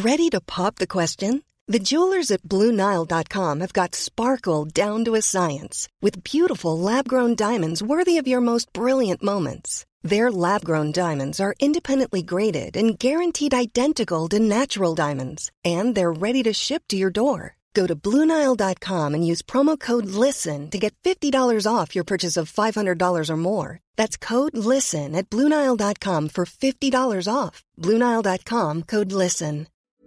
Ready to pop the question? The jewelers at BlueNile.com have got sparkle down to a science with beautiful lab-grown diamonds worthy of your most brilliant moments. Their lab-grown diamonds are independently graded and guaranteed identical to natural diamonds, and they're ready to ship to your door. Go to BlueNile.com and use promo code LISTEN to get $50 off your purchase of $500 or more. That's code LISTEN at BlueNile.com for $50 off. BlueNile.com, code LISTEN.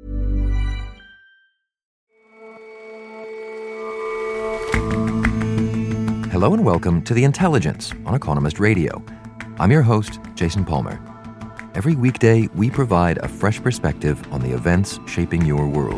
Hello and welcome to The Intelligence on Economist Radio. I'm your host, Jason Palmer. Every weekday, we provide a fresh perspective on the events shaping your world.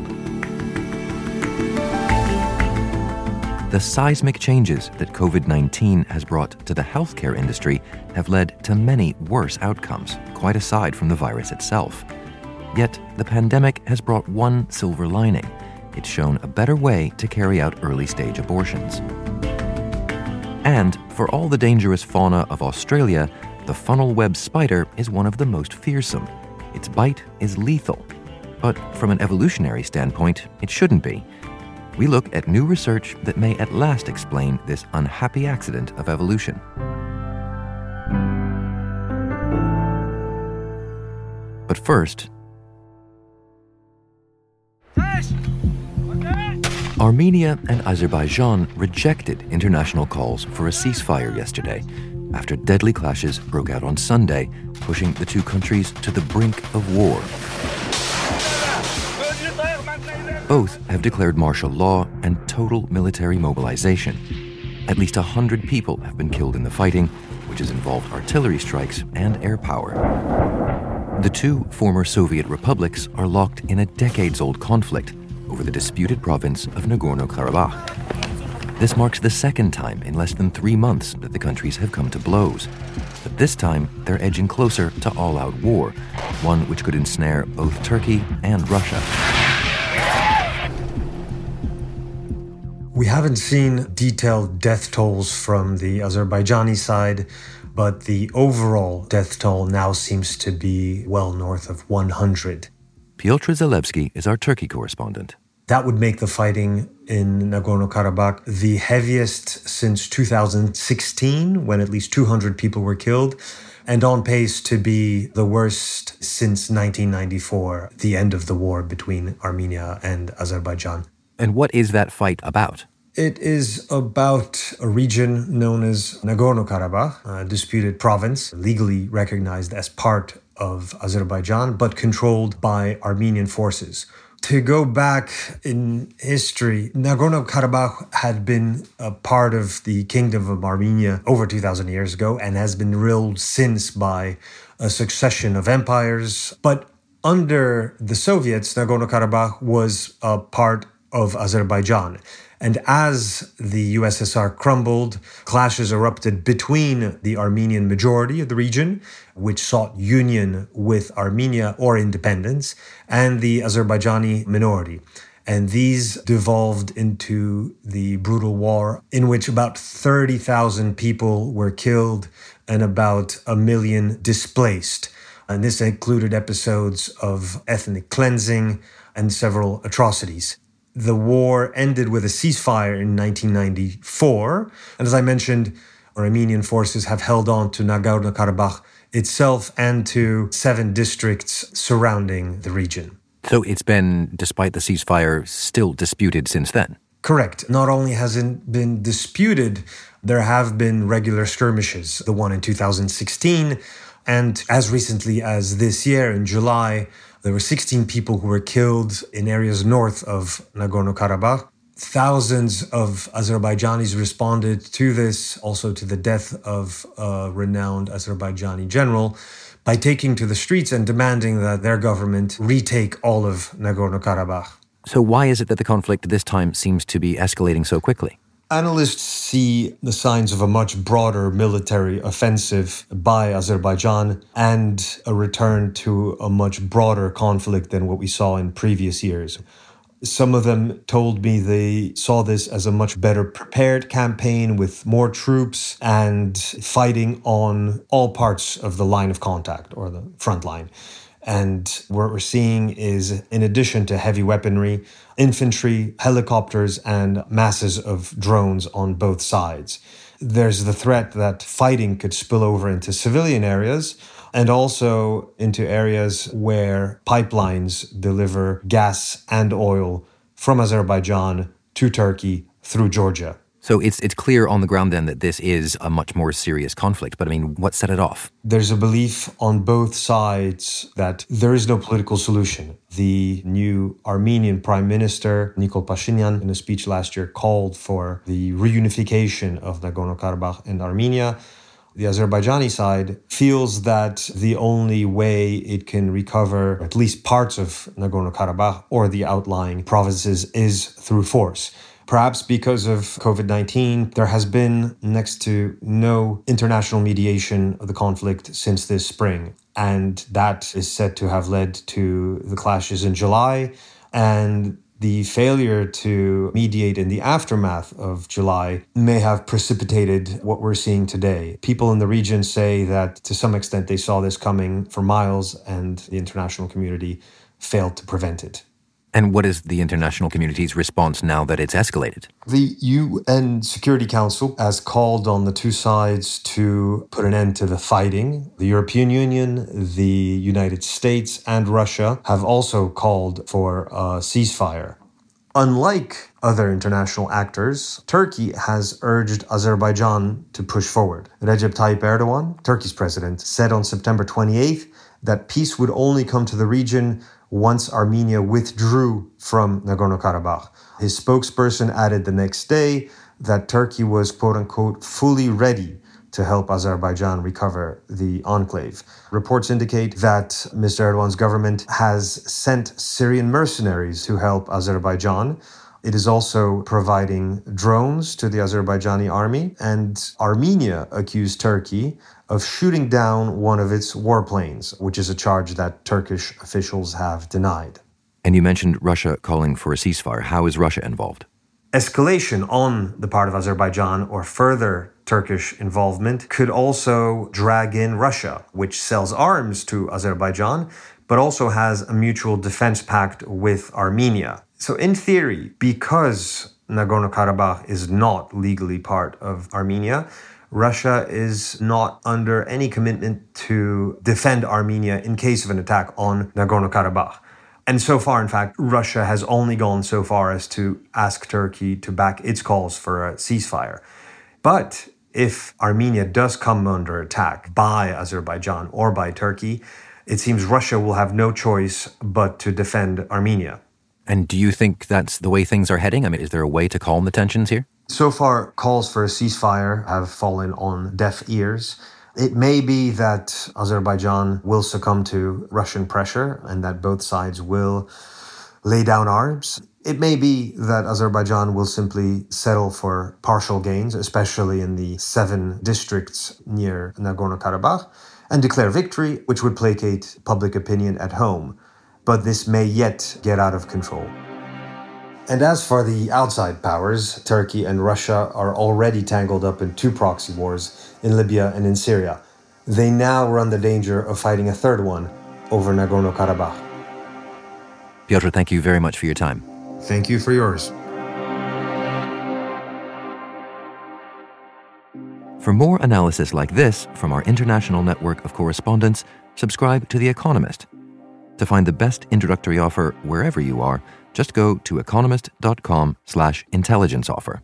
The seismic changes that COVID-19 has brought to the healthcare industry have led to many worse outcomes, quite aside from the virus itself. Yet, the pandemic has brought one silver lining. It's shown a better way to carry out early-stage abortions. And for all the dangerous fauna of Australia, the funnel web spider is one of the most fearsome. Its bite is lethal. But from an evolutionary standpoint, it shouldn't be. We look at new research that may at last explain this unhappy accident of evolution. But first, Armenia and Azerbaijan rejected international calls for a ceasefire yesterday after deadly clashes broke out on Sunday, pushing the two countries to the brink of war. Both have declared martial law and total military mobilization. At least 100 people have been killed in the fighting, which has involved artillery strikes and air power. The two former Soviet republics are locked in a decades-old conflict over the disputed province of Nagorno-Karabakh. This marks the second time in less than 3 months that the countries have come to blows. But this time, they're edging closer to all-out war, one which could ensnare both Turkey and Russia. We haven't seen detailed death tolls from the Azerbaijani side, but the overall death toll now seems to be well north of 100. Piotr Zalewski is our Turkey correspondent. That would make the fighting in Nagorno-Karabakh the heaviest since 2016, when at least 200 people were killed, and on pace to be the worst since 1994, the end of the war between Armenia and Azerbaijan. And what is that fight about? It is about a region known as Nagorno-Karabakh, a disputed province, legally recognized as part of Azerbaijan, but controlled by Armenian forces. To go back in history, Nagorno-Karabakh had been a part of the Kingdom of Armenia over 2,000 years ago and has been ruled since by a succession of empires. But under the Soviets, Nagorno-Karabakh was a part of Azerbaijan. And as the USSR crumbled, clashes erupted between the Armenian majority of the region, which sought union with Armenia or independence, and the Azerbaijani minority. And these devolved into the brutal war in which about 30,000 people were killed and about 1 million displaced. And this included episodes of ethnic cleansing and several atrocities. The war ended with a ceasefire in 1994. And as I mentioned, Armenian forces have held on to Nagorno-Karabakh itself and to 7 districts surrounding the region. So it's been, despite the ceasefire, still disputed since then? Correct. Not only has it been disputed, there have been regular skirmishes. The one in 2016, and as recently as this year, in July, there were 16 people who were killed in areas north of Nagorno-Karabakh. Thousands of Azerbaijanis responded to this, also to the death of a renowned Azerbaijani general, by taking to the streets and demanding that their government retake all of Nagorno-Karabakh. So why is it that the conflict this time seems to be escalating so quickly? Analysts see the signs of a much broader military offensive by Azerbaijan and a return to a much broader conflict than what we saw in previous years. Some of them told me they saw this as a much better prepared campaign with more troops and fighting on all parts of the line of contact or the front line. And what we're seeing is, in addition to heavy weaponry, infantry, helicopters, and masses of drones on both sides. There's the threat that fighting could spill over into civilian areas and also into areas where pipelines deliver gas and oil from Azerbaijan to Turkey through Georgia. So it's clear on the ground then that this is a much more serious conflict. But I mean, what set it off? There's a belief on both sides that there is no political solution. The new Armenian Prime Minister, Nikol Pashinyan, in a speech last year, called for the reunification of Nagorno-Karabakh and Armenia. The Azerbaijani side feels that the only way it can recover at least parts of Nagorno-Karabakh or the outlying provinces is through force. Perhaps because of COVID-19, there has been next to no international mediation of the conflict since this spring. And that is said to have led to the clashes in July. And the failure to mediate in the aftermath of July may have precipitated what we're seeing today. People in the region say that to some extent they saw this coming for miles and the international community failed to prevent it. And what is the international community's response now that it's escalated? The UN Security Council has called on the two sides to put an end to the fighting. The European Union, the United States, and Russia have also called for a ceasefire. Unlike other international actors, Turkey has urged Azerbaijan to push forward. Recep Tayyip Erdogan, Turkey's president, said on September 28th that peace would only come to the region once Armenia withdrew from Nagorno-Karabakh. His spokesperson added the next day that Turkey was, quote-unquote, fully ready to help Azerbaijan recover the enclave. Reports indicate that Mr. Erdogan's government has sent Syrian mercenaries to help Azerbaijan. It is also providing drones to the Azerbaijani army, and Armenia accused Turkey of shooting down one of its warplanes, which is a charge that Turkish officials have denied. And you mentioned Russia calling for a ceasefire. How is Russia involved? Escalation on the part of Azerbaijan or further Turkish involvement could also drag in Russia, which sells arms to Azerbaijan, but also has a mutual defense pact with Armenia. So in theory, because Nagorno-Karabakh is not legally part of Armenia, Russia is not under any commitment to defend Armenia in case of an attack on Nagorno-Karabakh. And so far, in fact, Russia has only gone so far as to ask Turkey to back its calls for a ceasefire. But if Armenia does come under attack by Azerbaijan or by Turkey, it seems Russia will have no choice but to defend Armenia. And do you think that's the way things are heading? I mean, is there a way to calm the tensions here? So far, calls for a ceasefire have fallen on deaf ears. It may be that Azerbaijan will succumb to Russian pressure and that both sides will lay down arms. It may be that Azerbaijan will simply settle for partial gains, especially in the 7 districts near Nagorno-Karabakh, and declare victory, which would placate public opinion at home. But this may yet get out of control. And as for the outside powers, Turkey and Russia are already tangled up in 2 proxy wars in Libya and in Syria. They now run the danger of fighting a third one over Nagorno-Karabakh. Piotr, thank you very much for your time. Thank you for yours. For more analysis like this from our international network of correspondents, subscribe to The Economist. To find the best introductory offer wherever you are, just go to economist.com/intelligence offer.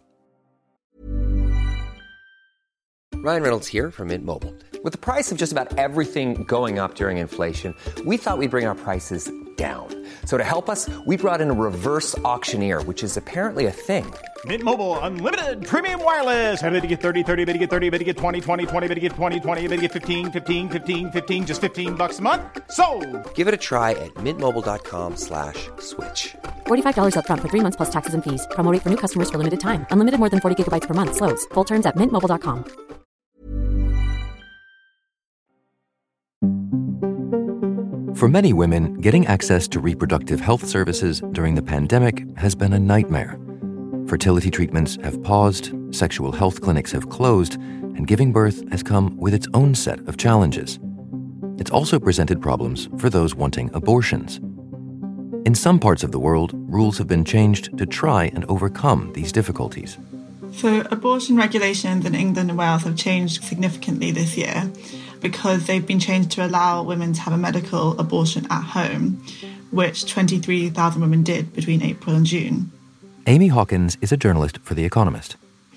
Ryan Reynolds here from Mint Mobile. With the price of just about everything going up during inflation, we thought we'd bring our prices down. So to help us, we brought in a reverse auctioneer, which is apparently a thing. Mint Mobile Unlimited Premium Wireless. How to get 30, 30, bit to get 30, bit to get 20, 20, 20, bit to get 20, 20, bit to get 15, 15, 15, 15, just $15 a month? Sold! Give it a try at mintmobile.com/switch. $45 up front for 3 months plus taxes and fees. Promo rate for new customers for limited time. Unlimited more than 40 gigabytes per month. Slows full terms at mintmobile.com. For many women, getting access to reproductive health services during the pandemic has been a nightmare. Fertility treatments have paused, sexual health clinics have closed, and giving birth has come with its own set of challenges. it's also presented problems for those wanting abortions. In some parts of the world, rules have been changed to try and overcome these difficulties. So abortion regulations in England and Wales have changed significantly this year because they've been changed to allow women to have a medical abortion at home, which 23,000 women did between April and June. Amy Hawkins is a journalist for The Economist.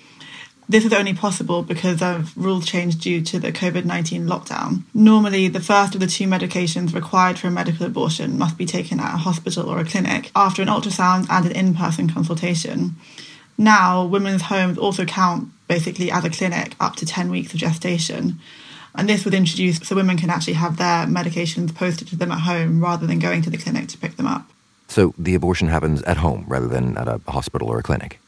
This is only possible because of rule change due to the COVID-19 lockdown. Normally, the first of the two medications required for a medical abortion must be taken at a hospital or a clinic after an ultrasound and an in-person consultation. Now, women's homes also count basically as a clinic up to 10 weeks of gestation. And this was introduced so women can actually have their medications posted to them at home rather than going to the clinic to pick them up. So the abortion happens at home rather than at a hospital or a clinic?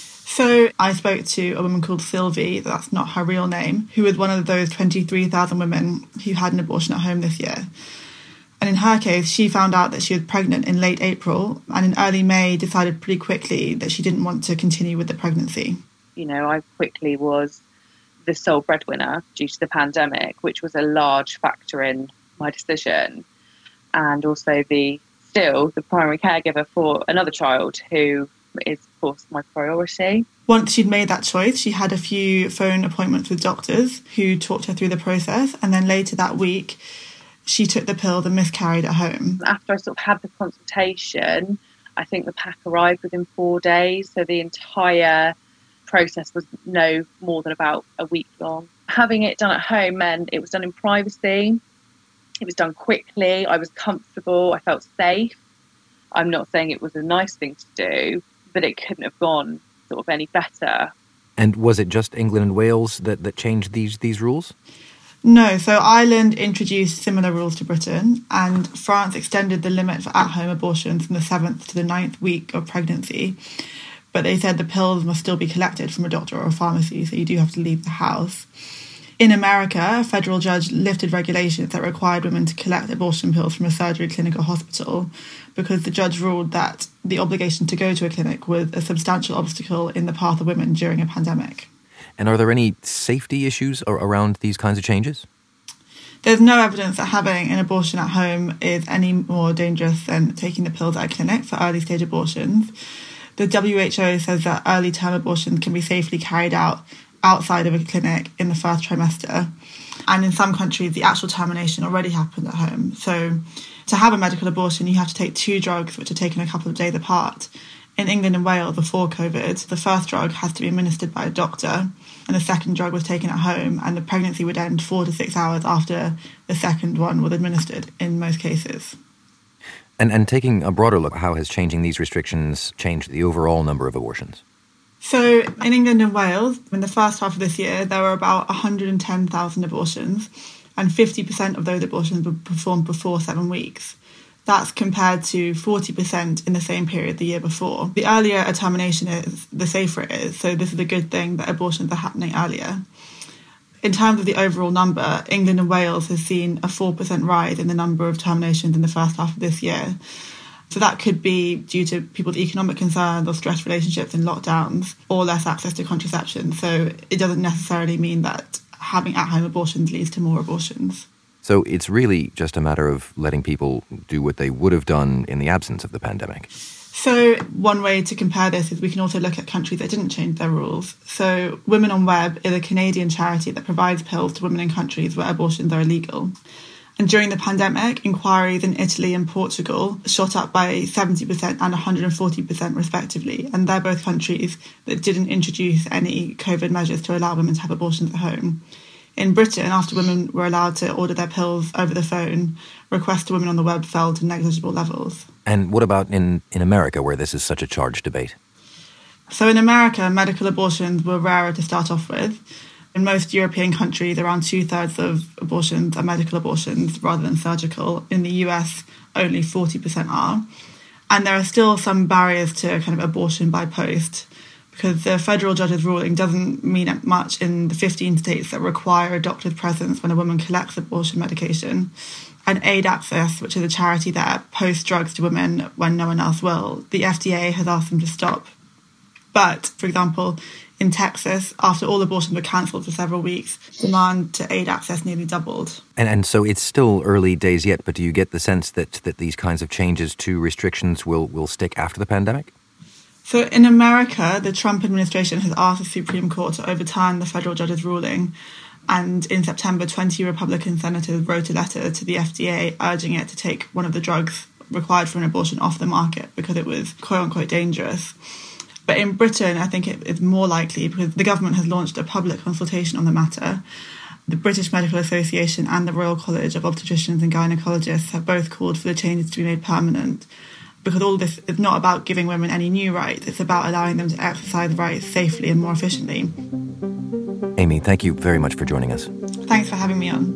So I spoke to a woman called Sylvie, that's not her real name, who was one of those 23,000 women who had an abortion at home this year. And in her case, she found out that she was pregnant in late April and in early May decided pretty quickly that she didn't want to continue with the pregnancy. You know, I quickly was the sole breadwinner due to the pandemic, which was a large factor in my decision. And also the primary caregiver for another child who is, of course, my priority. Once she'd made that choice, she had a few phone appointments with doctors who talked her through the process. And then later that week, she took the pill and miscarried at home. After I sort of had the consultation, I think the pack arrived within 4 days. So the entire process was no more than about a week long. Having it done at home meant it was done in privacy. It was done quickly. I was comfortable. I felt safe. I'm not saying it was a nice thing to do, but it couldn't have gone sort of any better. And was it just England and Wales that changed these rules? No, so Ireland introduced similar rules to Britain, and France extended the limit for at-home abortions from the 7th to the 9th week of pregnancy. But they said the pills must still be collected from a doctor or a pharmacy, so you do have to leave the house. In America, a federal judge lifted regulations that required women to collect abortion pills from a surgery clinic or hospital because the judge ruled that the obligation to go to a clinic was a substantial obstacle in the path of women during a pandemic. And are there any safety issues around these kinds of changes? There's no evidence that having an abortion at home is any more dangerous than taking the pills at a clinic for early stage abortions. The WHO says that early term abortions can be safely carried out outside of a clinic in the first trimester. And in some countries, the actual termination already happened at home. So to have a medical abortion, you have to take 2 drugs, which are taken a couple of days apart. In England and Wales, before COVID, the first drug has to be administered by a doctor, and the second drug was taken at home, and the pregnancy would end 4 to 6 hours after the second one was administered in most cases. And taking a broader look, how has changing these restrictions changed the overall number of abortions? So in England and Wales, in the first half of this year, there were about 110,000 abortions, and 50% of those abortions were performed before 7 weeks. That's compared to 40% in the same period the year before. The earlier a termination is, the safer it is. So this is a good thing that abortions are happening earlier. In terms of the overall number, England and Wales has seen a 4% rise in the number of terminations in the first half of this year. So that could be due to people's economic concerns or stress relationships in lockdowns or less access to contraception. So it doesn't necessarily mean that having at-home abortions leads to more abortions. So it's really just a matter of letting people do what they would have done in the absence of the pandemic. So one way to compare this is we can also look at countries that didn't change their rules. So Women on Web is a Canadian charity that provides pills to women in countries where abortions are illegal. And during the pandemic, inquiries in Italy and Portugal shot up by 70% and 140% respectively. And they're both countries that didn't introduce any COVID measures to allow women to have abortions at home. In Britain, after women were allowed to order their pills over the phone, requests to Women on the Web fell to negligible levels. And what about in America, where this is such a charged debate? So in America, medical abortions were rarer to start off with. In most European countries, around 2/3 of abortions are medical abortions rather than surgical. In the US, only 40% are. And there are still some barriers to kind of abortion by post, because the federal judge's ruling doesn't mean much in the 15 states that require a doctor's presence when a woman collects abortion medication. And Aid Access, which is a charity that posts drugs to women when no one else will, the FDA has asked them to stop. But, for example, in Texas, after all abortions were cancelled for several weeks, demand to aid access nearly doubled. And so it's still early days yet, but do you get the sense that these kinds of changes to restrictions will stick after the pandemic? So in America, the Trump administration has asked the Supreme Court to overturn the federal judge's ruling. And in September, 20 Republican senators wrote a letter to the FDA urging it to take one of the drugs required for an abortion off the market because it was quote-unquote dangerous. But in Britain, I think it's more likely because the government has launched a public consultation on the matter. The British Medical Association and the Royal College of Obstetricians and Gynecologists have both called for the changes to be made permanent, because all this is not about giving women any new rights, it's about allowing them to exercise rights safely and more efficiently. Amy, thank you very much for joining us. Thanks for having me on.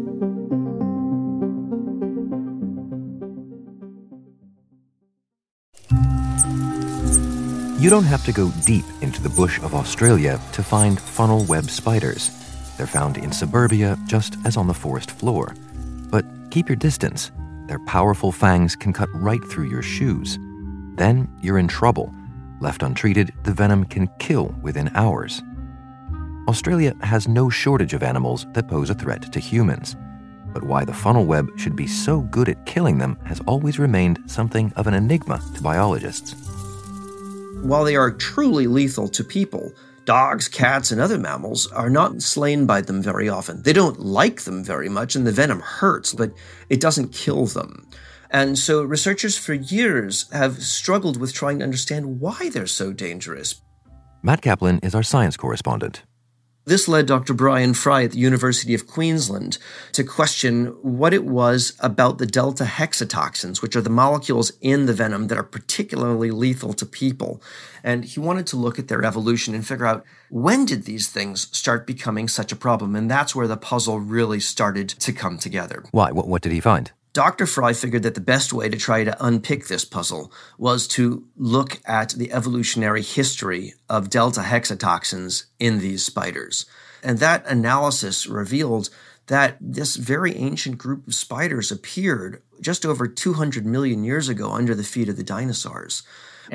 You don't have to go deep into the bush of Australia to find funnel web spiders. They're found in suburbia just as on the forest floor. But keep your distance. Their powerful fangs can cut right through your shoes. Then you're in trouble. Left untreated, the venom can kill within hours. Australia has no shortage of animals that pose a threat to humans. But why the funnel web should be so good at killing them has always remained something of an enigma to biologists. While they are truly lethal to people, dogs, cats, and other mammals are not slain by them very often. They don't like them very much, and the venom hurts, but it doesn't kill them. And so researchers for years have struggled with trying to understand why they're so dangerous. Matt Kaplan is our science correspondent. This led Dr. Brian Fry at the University of Queensland to question what it was about the delta hexatoxins, which are the molecules in the venom that are particularly lethal to people. And he wanted to look at their evolution and figure out, when did these things start becoming such a problem? And that's where the puzzle really started to come together. Why? What did he find? Dr. Fry figured that the best way to try to unpick this puzzle was to look at the evolutionary history of delta hexatoxins in these spiders. And that analysis revealed that this very ancient group of spiders appeared just over 200 million years ago under the feet of the dinosaurs.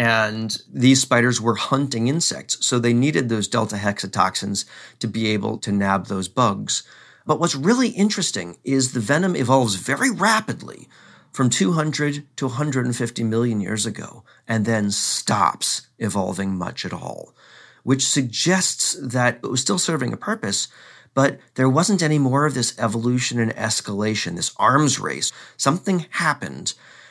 And these spiders were hunting insects, so they needed those delta hexatoxins to be able to nab those bugs. But what's really interesting is the venom evolves very rapidly from 200 to 150 million years ago and then stops evolving much at all, which suggests that it was still serving a purpose, but there wasn't any more of this evolution and escalation, this arms race. Something happened,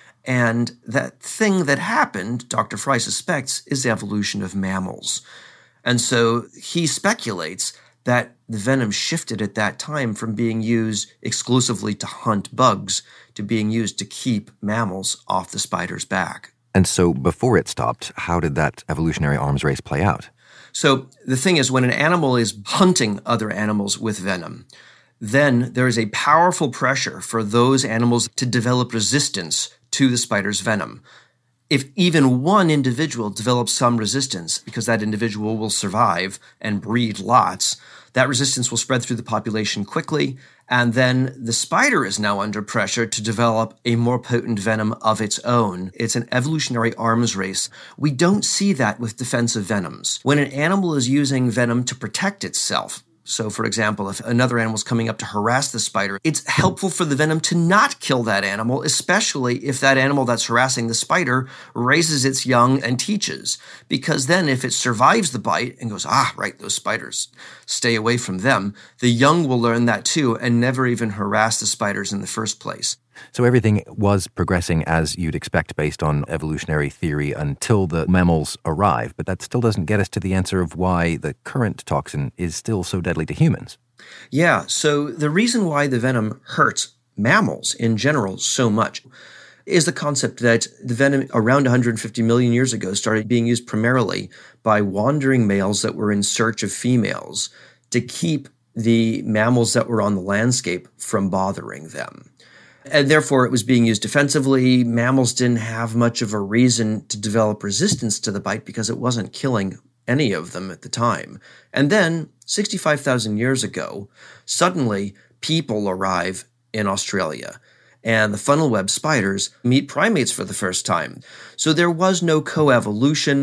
and that thing that happened, Dr. Fry suspects, is the evolution of mammals. And so he speculates that the venom shifted at that time from being used exclusively to hunt bugs to being used to keep mammals off the spider's back. And so before it stopped, how did that evolutionary arms race play out? So the thing is, when an animal is hunting other animals with venom, then there is a powerful pressure for those animals to develop resistance to the spider's venom. If even one individual develops some resistance, because that individual will survive and breed lots, that resistance will spread through the population quickly, and then the spider is now under pressure to develop a more potent venom of its own. It's an evolutionary arms race. We don't see that with defensive venoms. When an animal is using venom to protect itself, so, for example, if another animal is coming up to harass the spider, it's helpful for the venom to not kill that animal, especially if that animal that's harassing the spider raises its young and teaches. Because then if it survives the bite and goes, right, those spiders, stay away from them, the young will learn that too and never even harass the spiders in the first place. So everything was progressing as you'd expect based on evolutionary theory until the mammals arrive, but that still doesn't get us to the answer of why the current toxin is still so deadly to humans. Yeah, so the reason why the venom hurts mammals in general so much is the concept that the venom around 150 million years ago started being used primarily by wandering males that were in search of females to keep the mammals that were on the landscape from bothering them. And therefore, it was being used defensively. Mammals didn't have much of a reason to develop resistance to the bite because it wasn't killing any of them at the time. And then, 65,000 years ago, suddenly people arrive in Australia, and the funnel web spiders meet primates for the first time. So there was no coevolution,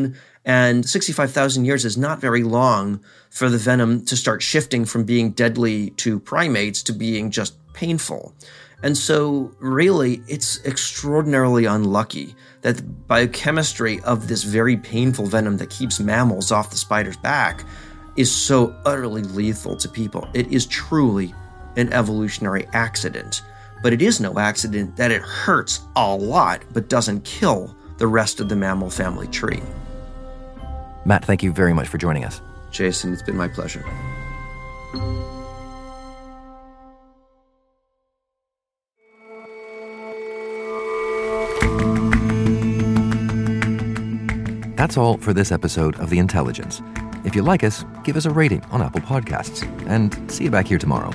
And 65,000 years is not very long for the venom to start shifting from being deadly to primates to being just painful. And so really, it's extraordinarily unlucky that the biochemistry of this very painful venom that keeps mammals off the spider's back is so utterly lethal to people. It is truly an evolutionary accident. But it is no accident that it hurts a lot but doesn't kill the rest of the mammal family tree. Matt, thank you very much for joining us. Jason, it's been my pleasure. That's all for this episode of The Intelligence. If you like us, give us a rating on Apple Podcasts. And see you back here tomorrow.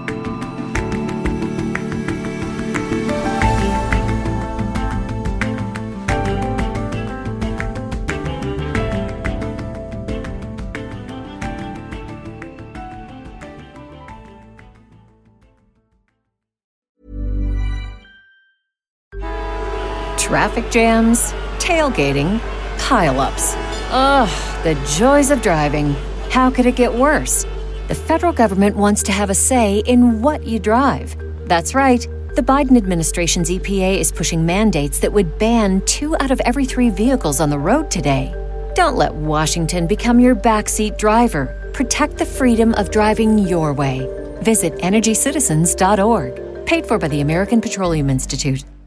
Traffic jams, tailgating, pile-ups. Ugh, the joys of driving. How could it get worse? The federal government wants to have a say in what you drive. That's right. The Biden administration's EPA is pushing mandates that would ban 2 out of every 3 vehicles on the road today. Don't let Washington become your backseat driver. Protect the freedom of driving your way. Visit EnergyCitizens.org. Paid for by the American Petroleum Institute.